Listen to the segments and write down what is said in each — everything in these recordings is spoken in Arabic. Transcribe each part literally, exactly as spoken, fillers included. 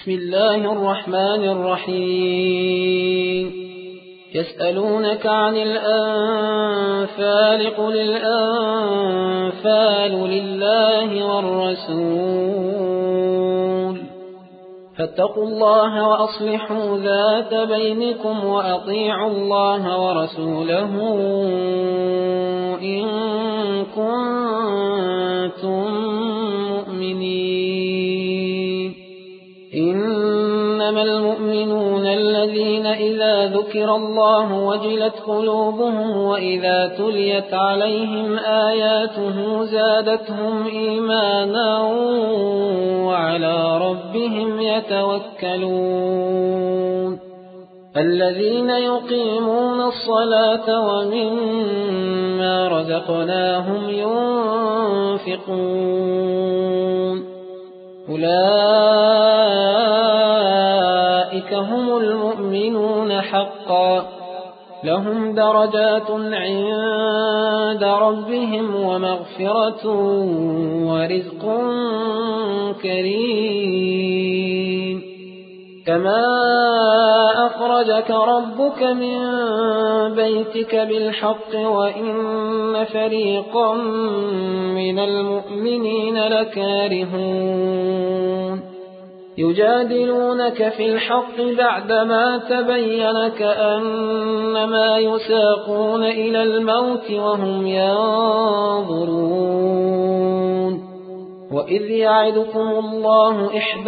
بسم الله الرحمن الرحيم يسألونك عن الأنفال قل الأنفال لله والرسول فاتقوا الله وأصلحوا ذات بينكم وأطيعوا الله ورسوله إن كنتم مؤمنين إنما المؤمنون الذين إذا ذكر الله وجلت قلوبهم وإذا تليت عليهم آياته زادتهم إيمانا وعلى ربهم يتوكلون الذين يقيمون الصلاة ومما رزقناهم ينفقون أولئك هم المؤمنون حقا لهم درجات عند ربهم ومغفرة ورزق كريم كما أخرجك ربك من بيتك بالحق وإن فريقا من المؤمنين لكارهون يجادلونك في الحق بعدما تبين كأنما يساقون إلى الموت وهم ينظرون وإذ يعدكم الله إحدى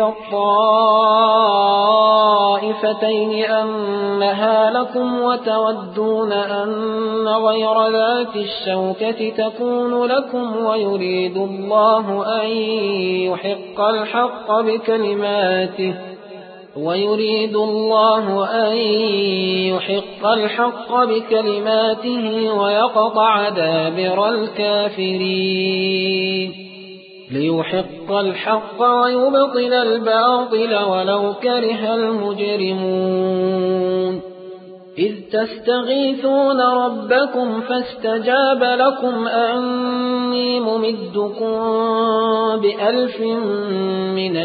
الطائفتين أنها لكم وتودون أن غير ذات الشوكة تكون لكم ويريد الله أن يحق الحق بكلماته ويريد الله أن يحق الحق بكلماته ويقطع دابر الكافرين ليحق الحق ويبطل الباطل ولو كره المجرمون إذ تستغيثون ربكم فاستجاب لكم أني ممدكم بألف من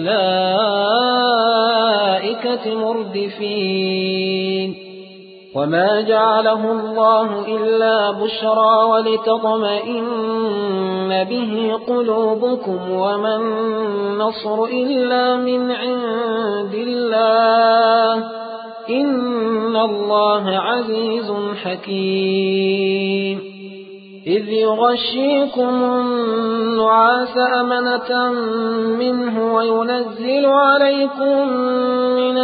الملائكة مردفين وما جعله الله إلا بشرى ولتطمئن به قلوبكم وما النصر إلا من عند الله إن الله عزيز حكيم إذ يغشيكم النعاس أمنة منه وينزل عليكم من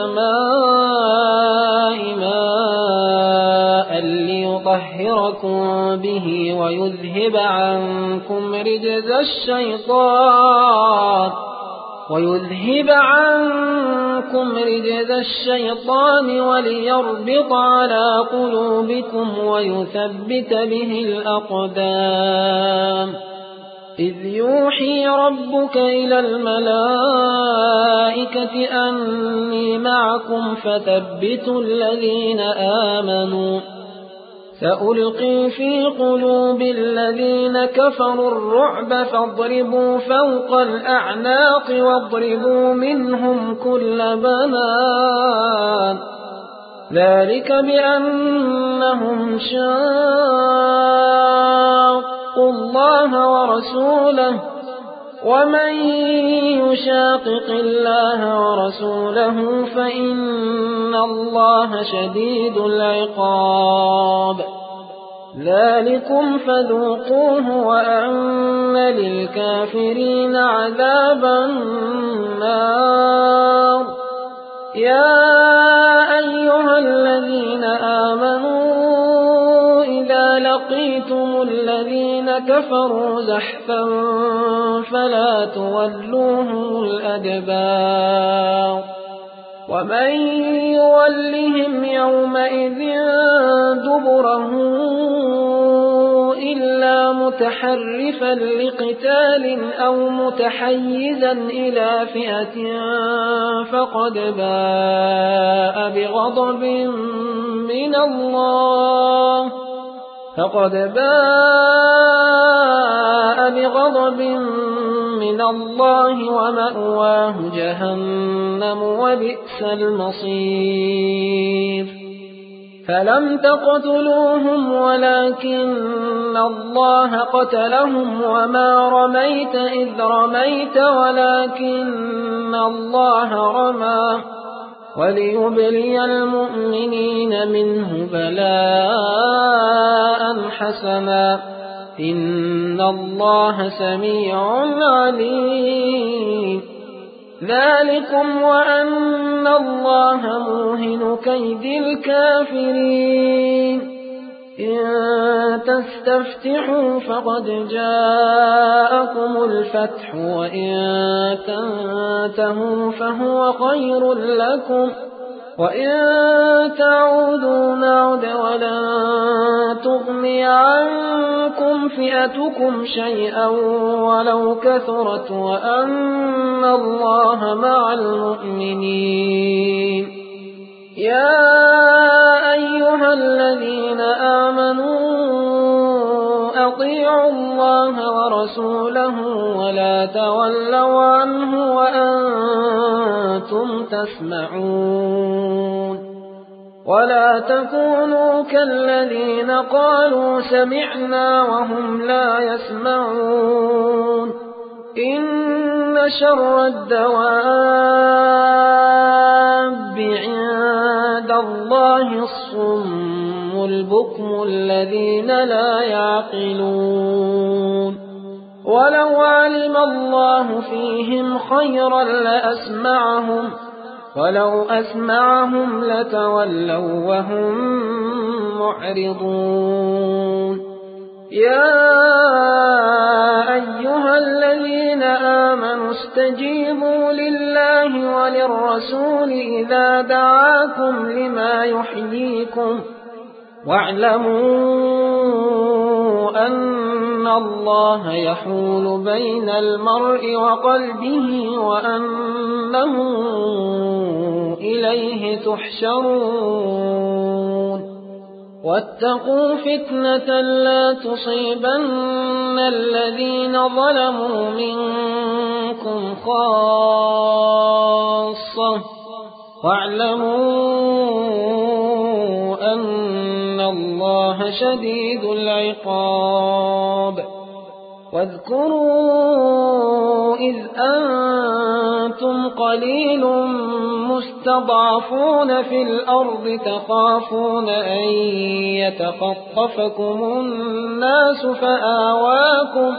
السماء ماء ليطهركم به ويذهب عنكم رجز الشيطان ويذهب عنكم رجز الشيطان وليربط على قلوبكم ويثبت به الأقدام إذ يوحي ربك إلى الملائكة أني معكم فثبتوا الذين آمنوا سألقي في قلوب الذين كفروا الرعب فاضربوا فوق الأعناق واضربوا منهم كل بنان ذلك بأنهم شاقوا الله ورسوله ومن يشاقق الله ورسوله فإن الله شديد العقاب ذلكم فذوقوه وأن للكافرين عذاب النار يا أيها الذين آمنوا إذا لقيتم الذين كفروا زحفا فلا تولوهم الأدبار ومن يولهم يومئذ دبره إلا متحرفا لقتال أو متحيزا إلى فئة فقد باء بغضب من الله فقد باء بغضب من الله ومأواه جهنم وبئس المصير فلم تقتلوهم ولكن الله قتلهم وما رميت إذ رميت ولكن الله رمى وليبلي المؤمنين منه بلاء حسنا إن الله سميع عليم ذلكم وأن الله موهن كيد الكافرين إن تستفتحوا فقد جاءكم الفتح وإن تنتهوا فهو خير لكم وإن تعودوا نعد ولن تغني عنكم فئتكم شيئا ولو كثرت وأن الله مع المؤمنين يا أيها الذين آمنوا أطيعوا الله ورسوله ولا تولوا عنه وأنتم تسمعون ولا تكونوا كالذين قالوا سمعنا وهم لا يسمعون إن شر الدواب عند الله الصم البكم الذين لا يعقلون ولو علم الله فيهم خيرا لأسمعهم ولو أسمعهم لتولوا وهم معرضون يا أيها الذين آمنوا استجيبوا لله وللرسول إذا دعاكم لما يحييكم واعلموا أن الله يحول بين المرء وقلبه وأنه إليه تحشرون واتقوا فتنة لا تصيبن الذين ظلموا منكم خاصة واعلموا أن الله شديد العقاب واذكروا إذ أنتم قليل مستضعفون في الأرض تخافون أن يتخطفكم الناس فآواكم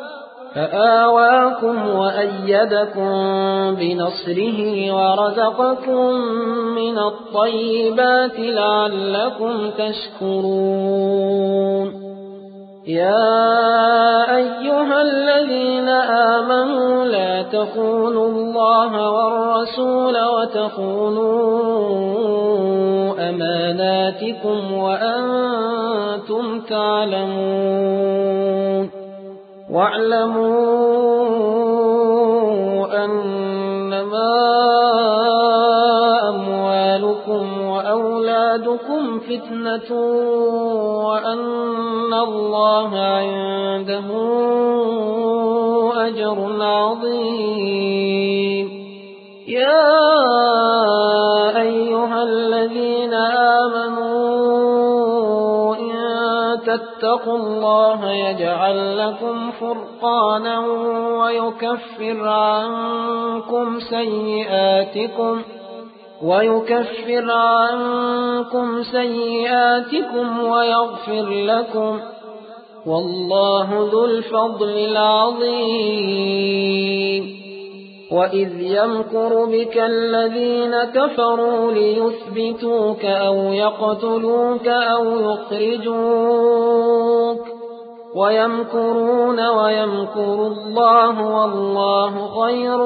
فآواكم وأيدكم بنصره ورزقكم من الطيبات لعلكم تشكرون يا أيها الذين آمنوا لا تخونوا الله والرسول وتخونوا أماناتكم وأنتم تعلمون واعلموا أنما أموالكم وأولادكم فتنة وأن الله عنده أجر عظيم يا أيها الذين آمنوا إن تتقوا الله يجعل لكم فرقانا ويكفر عنكم سيئاتكم ويكفر عنكم سيئاتكم ويغفر لكم والله ذو الفضل العظيم وإذ يمكر بك الذين كفروا ليثبتوك أو يقتلوك أو يخرجوك ويمكرون ويمكر الله والله خير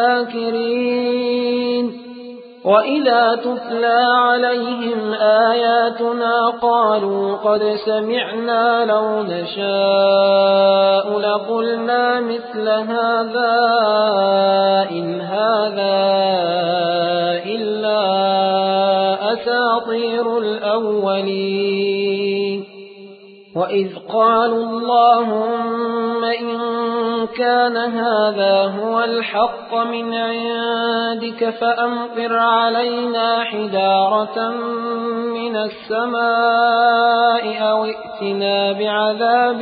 الماكرين وإذا تتلى عليهم آياتنا قالوا قد سمعنا لو نشاء لقلنا مثل هذا إن هذا إلا أساطير الأولين وإذ قالوا اللهم إن كان هذا هو الحق من عندك فأمطر علينا حجارة من السماء أو ائتنا بعذاب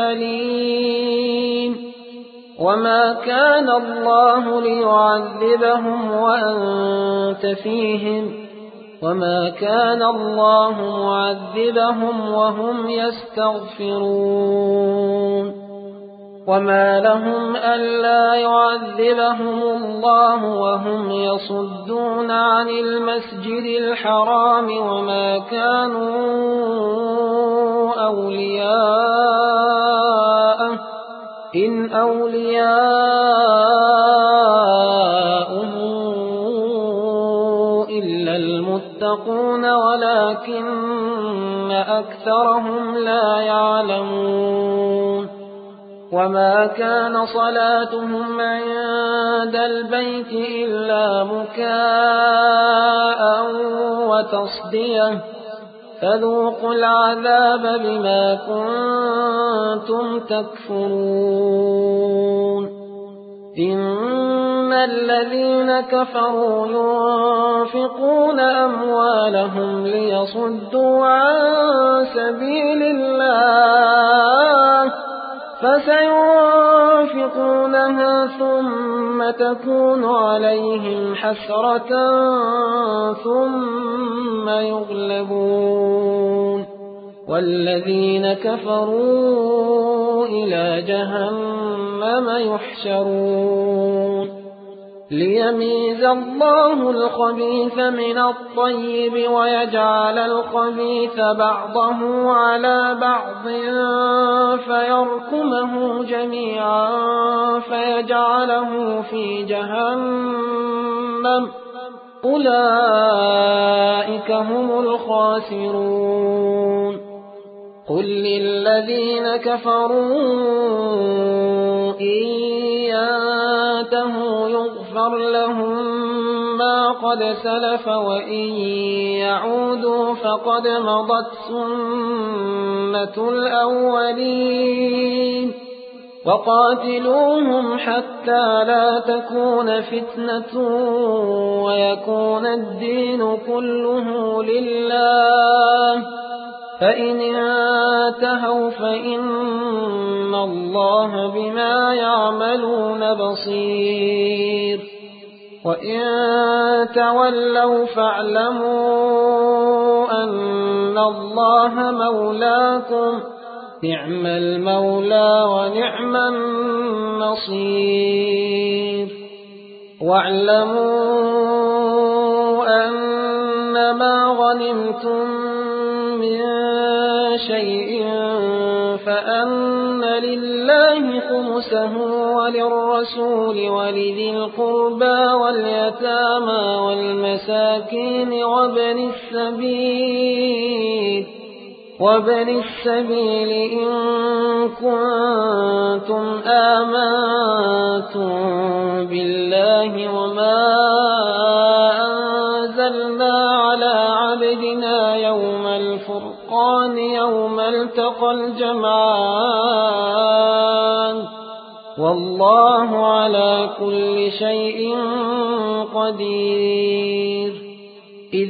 أليم وما كان الله ليعذبهم وأنت فيهم وما كان الله معذبهم وهم يستغفرون وما لهم ألا يعذبهم الله وهم يصدون عن المسجد الحرام وما كانوا أولياءه إن أولياؤه إلا المتقون ولكن أكثرهم لا يعلمون وما كان صلاتهم عند البيت إلا مكاء وتصدية فذوقوا العذاب بما كنتم تكفرون إن الذين كفروا ينفقون أموالهم ليصدوا عن سبيل الله فسينفقونها ثم تكون عليهم حسرة ثم يغلبون والذين كفروا إلى جهنم يحشرون ليميز الله الخبيث من الطيب ويجعل الخبيث بعضه على بعض فيركمه جميعا فيجعله في جهنم أولئك هم الخاسرون قل للذين كفروا إن ينتهوا يغفر لهم ما قد سلف وإن يعودوا فقد مضت سنة الأولين وقاتلوهم حتى لا تكون فتنة ويكون الدين كله لله فإن انتهوا فإن الله بما يعملون بصير وإن تولوا فاعلموا أن الله مولاكم نعم المولى ونعم النصير واعلموا أنما غنمتم من شيء فأن لله خمسه وللرسول ولذي القربى واليتامى والمساكين وابن السبيل وابن السبيل إن كنتم آمنتم بالله وما أنزلنا على عبدنا يوم الفرقان يوم التقى الجمعان والله على كل شيء قدير إذ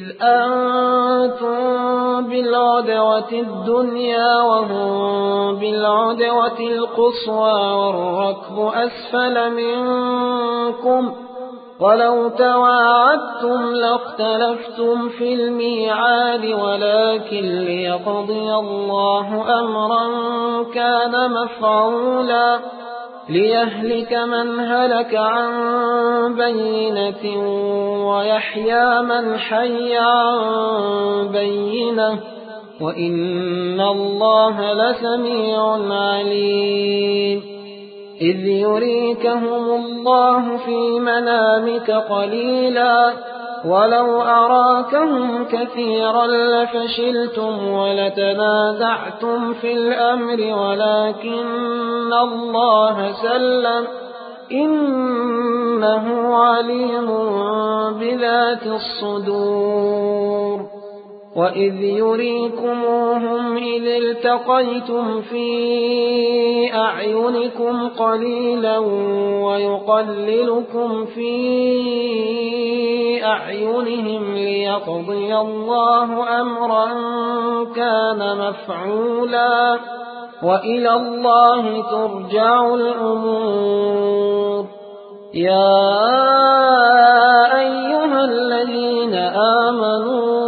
أنتم بالعدوة الدنيا وهم بالعدوة القصوى والركب أسفل منكم ولو تواعدتم لاختلفتم في الميعاد ولكن ليقضي الله أمرا كان مفعولا ليهلك من هلك عن بينة ويحيى من حي عن بينة وإن الله لسميع عليم إذ يريكهم الله في منامك قليلا ولو أراكهم كثيرا لفشلتم ولتنازعتم في الأمر ولكن الله سلم إنه عليم بذات الصدور وإذ يريكموهم إذ التقيتم في أعينكم قليلا ويقللكم في أعينهم ليقضي الله أمرا كان مفعولا وإلى الله ترجع الأمور. يا أيها الذين آمنوا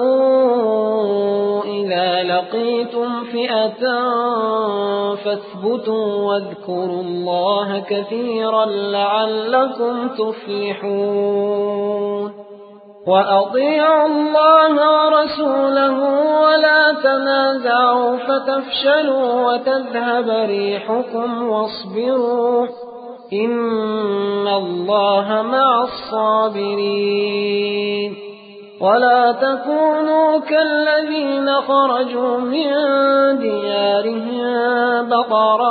إذا لقيتم فئة فاثبتوا واذكروا الله كثيرا لعلكم تفلحون. وأطيعوا الله ورسوله ولا تنازعوا فتفشلوا وتذهب ريحكم واصبروا إن الله مع الصابرين. ولا تكونوا كالذين خرجوا من ديارهم بطرا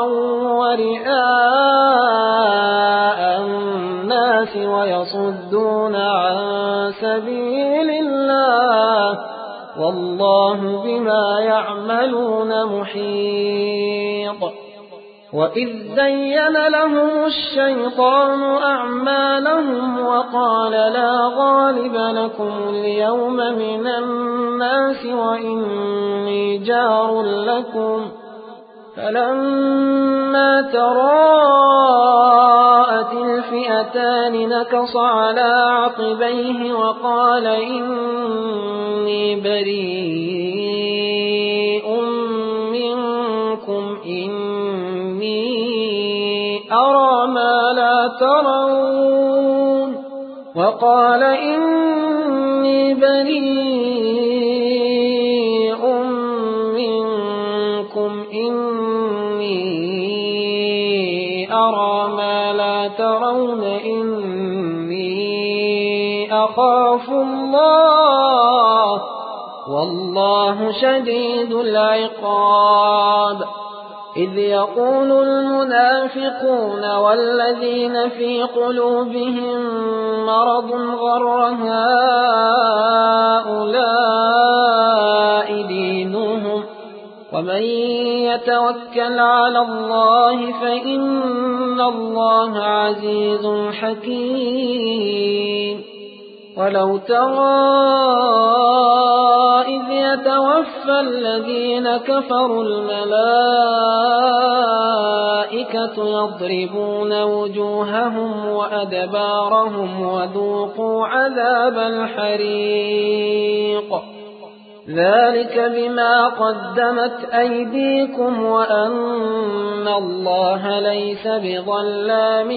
ورئاء الناس ويصدون عن سبيل الله والله بما يعملون محيط. وإذ زين لهم الشيطان أعمالهم وقال لا غالب لكم اليوم من الناس وإني جار لكم فلما تراءت الفئتان نكص على عقبيه وقال إني بريء منكم إني أرى ما لا ترون وقال إني بريء منكم إني أرى ما لا ترون إني أخاف الله والله شديد العقاب. إذ يقول المنافقون والذين في قلوبهم مرض غر هؤلاء دينهم ومن يتوكل على الله فإن الله عزيز حكيم. ولو ترى إذ يتوفى الذين كفروا الملائكة يضربون وجوههم وأدبارهم وذوقوا عذاب الحريق ذلك بما قدمت أيديكم وأن الله ليس بظلام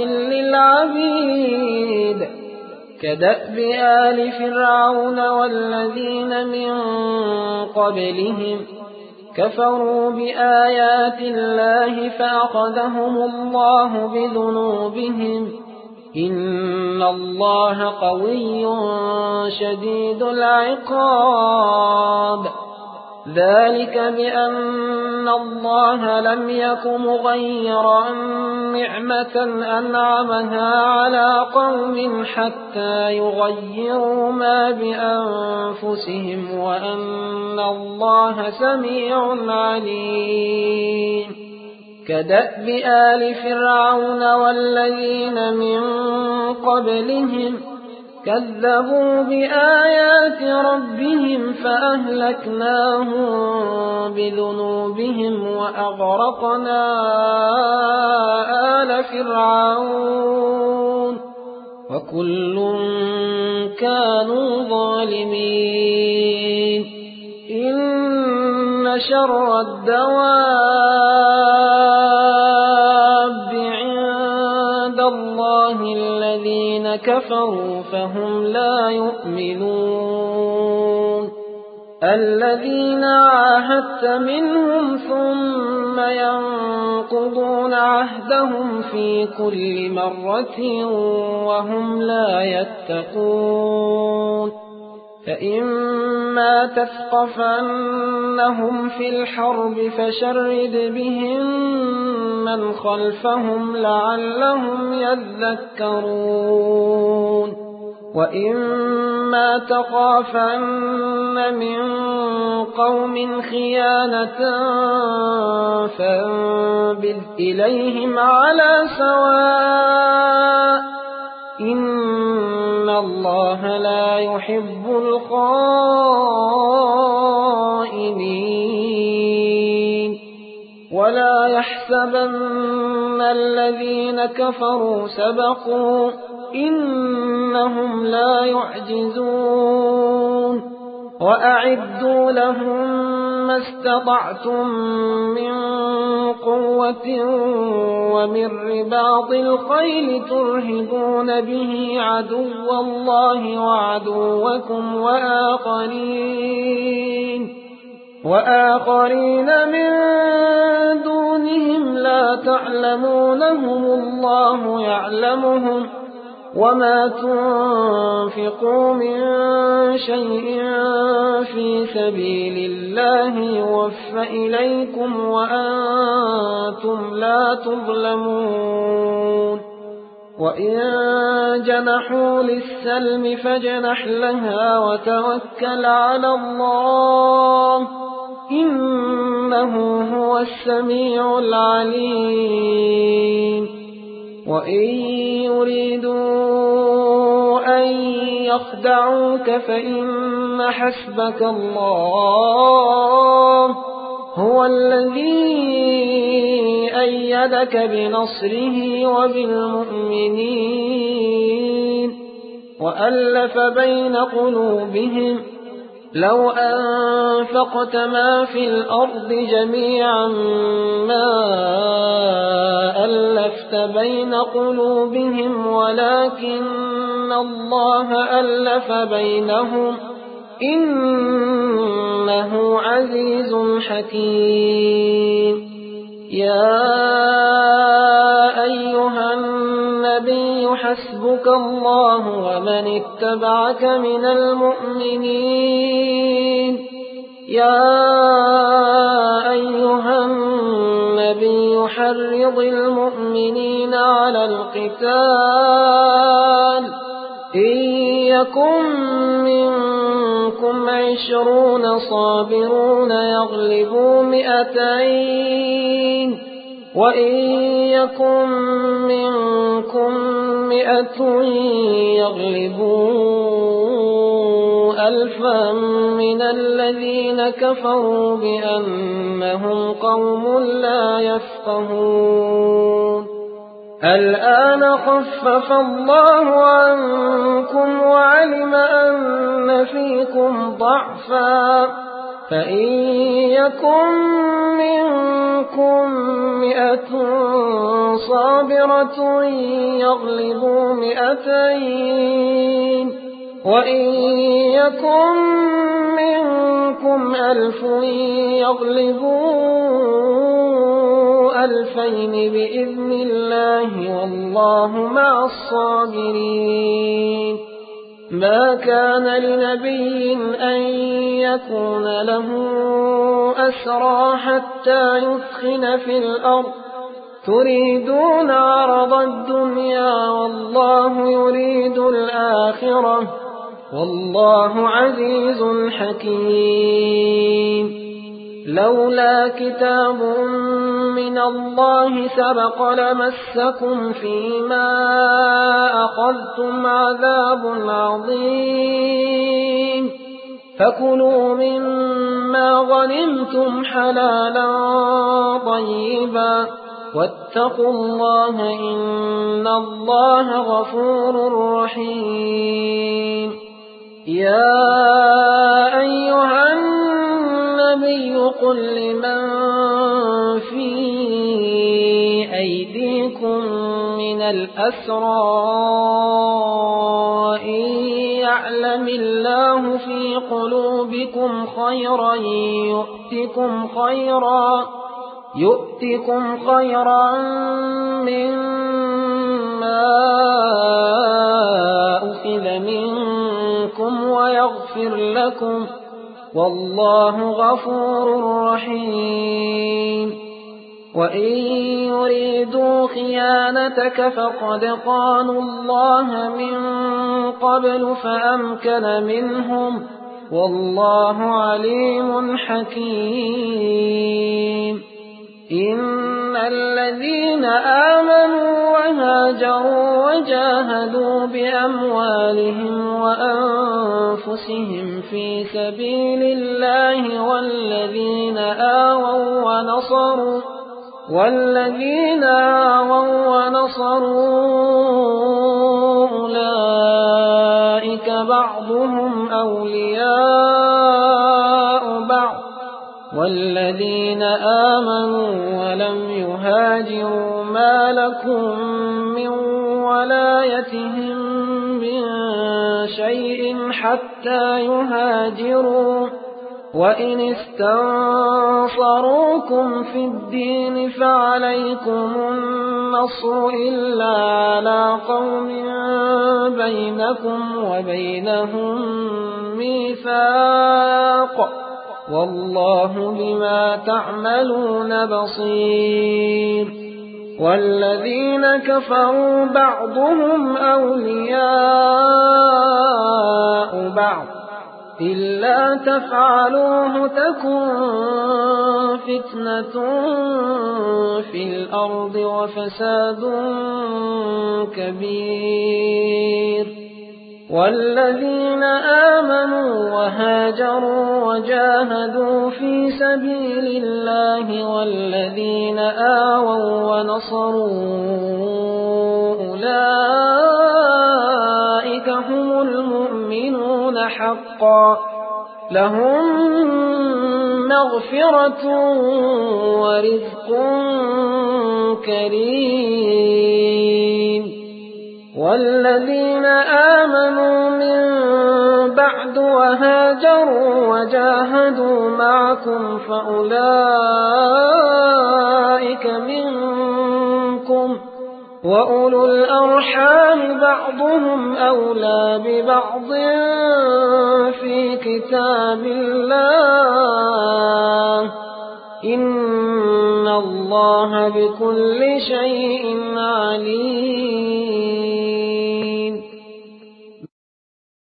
للعبيد. كدأب آل فرعون والذين من قبلهم كفروا بآيات الله فأخذهم الله بذنوبهم إن الله قوي شديد العقاب. ذلك بأن الله لم يك مغيرا نعمة أنعمها على قوم حتى يغيروا ما بأنفسهم وأن الله سميع عليم. كدأب آل فرعون والذين من قبلهم كذبوا بآيات ربهم فأهلكناهم بذنوبهم وأغرقنا آل فرعون وكل كانوا ظالمين. إن شر الدواب عند الله الذين كفروا فهم لا يؤمنون. الذين عاهدت منهم ثم ينقضون عهدهم في كل مرة وهم لا يتقون. فإما تثقفنهم في الحرب فشرد بهم من خلفهم لعلهم يذكرون. وإما تخافن من قوم خيانة فانبذ إليهم على سواء إن الله لا يحب الخائنين ولا يحسبن الذين كفروا سبقوا إنهم لا يعجزون وأعدوا لهم ما استطعتم من قوة ومن رباط الخيل ترهبون به عدو الله وعدوكم وآخرين وآخرين من دونهم لا تعلمونهم الله يعلمهم وما تنفقوا من شيء في سبيل الله يوفى إليكم وأنتم لا تظلمون وإن جنحوا للسلم فاجنح لها وتوكل على الله إنه هو السميع العليم وإن يريدوا أن يخدعوك فإن حسبك الله هو الذي أيدك بنصره وبالمؤمنين وألف بين قلوبهم لو أنفقت ما في الأرض جميعا ما ألفت بين قلوبهم ولكن الله ألف بينهم إنه عزيز حكيم يا أيها النبي حسبك الله ومن اتبعك من المؤمنين يا أيها النبي حرض المؤمنين على القتال إن يكن منكم عشرون صابرون يغلبوا مئتين وإن يكن منكم مئة يغلبوا ألفا من الذين كفروا بأنهم قوم لا يفقهون الآن خفف الله عنكم وعلم أن فيكم ضعفا فإن يكن منكم مئة صابرة يغلبوا مئتين وإن يكن منكم ألف يغلبوا ألفين بإذن الله والله مع الصابرين ما كان لنبي أن يكون له أسرى حتى يثخن في الأرض تريدون عرض الدنيا والله يريد الآخرة والله عزيز حكيم لولا كتاب من الله سبق لمسكم فيما أخذتم عذاب عظيم فكلوا مما غنمتم حلالا طيبا واتقوا الله إن الله غفور رحيم يا أيها النبي قل لمن في أيديكم من الأسرى إن يعلم الله في قلوبكم خيرا يؤتكم خيرا يؤتكم خيرا مما أخذ منكم ويغفر لكم والله غفور رحيم وإن يريدوا خيانتك فقد خانوا الله من قبل فأمكن منهم والله عليم حكيم إن الذين آمنوا وهاجروا وجاهدوا بأموالهم وأنفسهم في سبيل الله والذين آووا ونصروا والذين آووا ونصروا أولئك بعضهم أولياء بعض والذين آمنوا ولم يهاجروا ما لكم من ولايتهم من شيء حتى يهاجروا وإن استنصروكم في الدين فعليكم النصر إلا على قوم بينكم وبينهم ميثاق والله بما تعملون بصير والذين كفروا بعضهم أولياء بعض إلا تفعلوه تكن فتنة في الأرض وفساد كبير والذين آمنوا وهاجروا وجاهدوا في سبيل الله والذين آووا ونصروا أولئك هم المؤمنون حقا لهم مغفرة ورزق كريم والذين آمنوا من بعد وهاجروا وجاهدوا معكم فأولئك منكم وأولو الأرحام بعضهم أولى ببعض في كتاب الله إن الله بكل شيء عليم